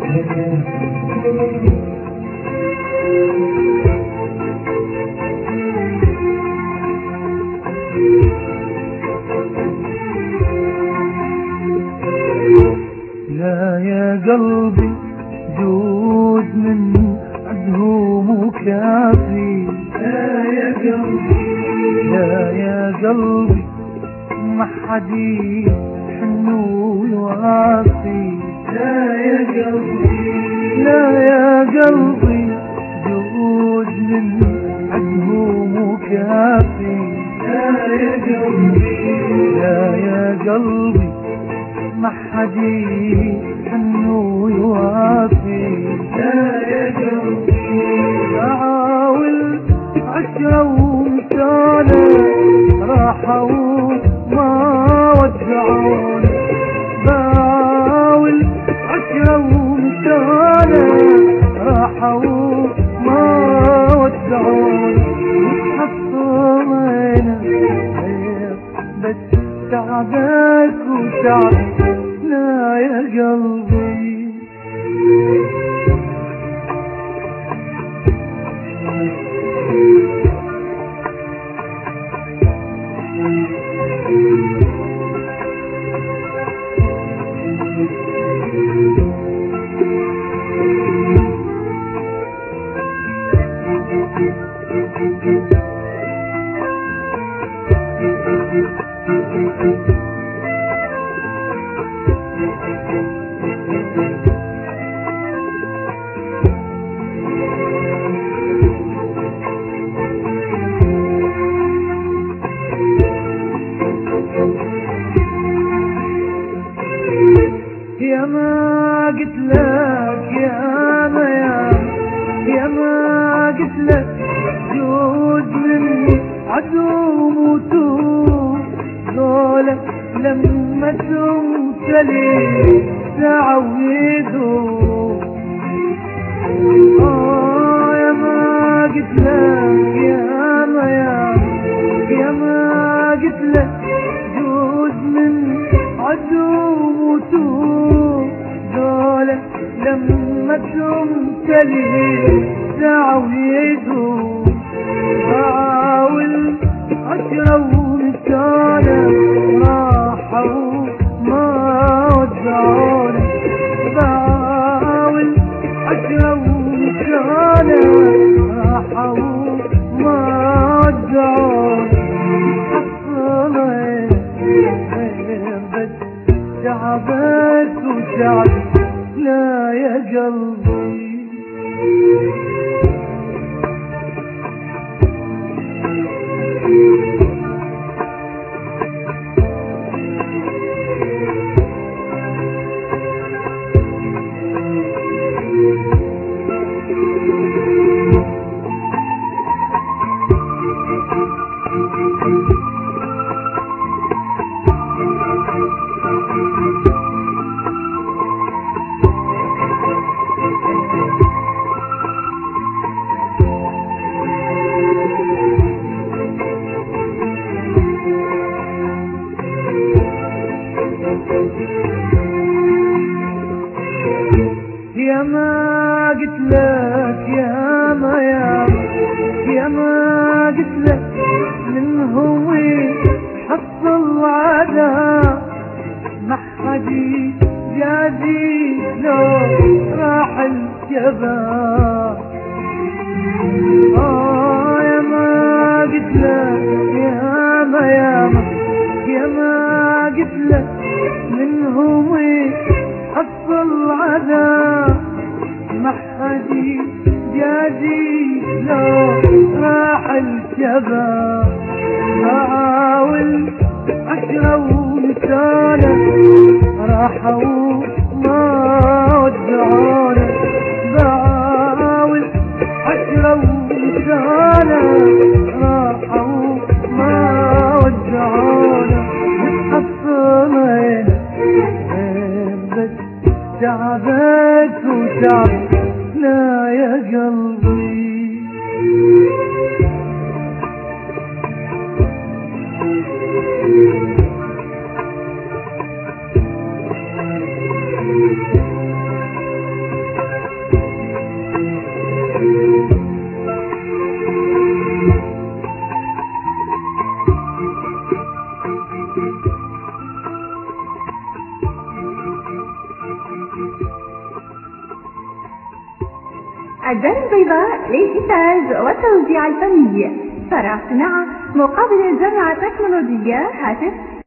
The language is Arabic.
لا يا قلبي جود من عدهم كافي، لا يا قلبي، لا يا قلبي ما حد حنو يوافي، لا يا قلبي، لا يا قلبي جود من عدهم كافي، لا يا قلبي، لا يا قلبي ما حد حنو يوافي، لا يا قلبي. أعاول عشرة ومثالة راحوا ما ودعوني، باول عشرة ومثالة راحوا ما ودعوني، حصلنا بس تعبك وتعب لا يا قلبي. يا ما قلت لك يا ما قلت لك جود مني عدو موتوب دولة لما تمتلي تعويدوا. يا ما قلت لك يا ما قلت لك جود مني عدو موتوب دولة لما تمتلي تعويدوا. حاول عشرة ومثالة راحوا ما ودعوني، حاول عشرة ومثالة راحوا ما ودعوني، حصلت بس تعبت وتعبت لا يا قلبي. يا ما قلت لك يا ما قلت لك من هو حصل عذاب ما حد جازي لو راح الشباب. يا ما قلت لك يا ما قلت لك من هو حصل عذاب ما حد جازي لو راح الشباب. حاول عشرة ومثالة راحوا ما ودعونا، حاول عشرة ومثالة راحوا ما ودعونا، حصلنا بس تعبت وتعبت لا يا قلبي. الدار البيضاء للإنتاج والتوزيع الفني، فرع صناعة مقابل الجامعة التكنولوجية، هاتف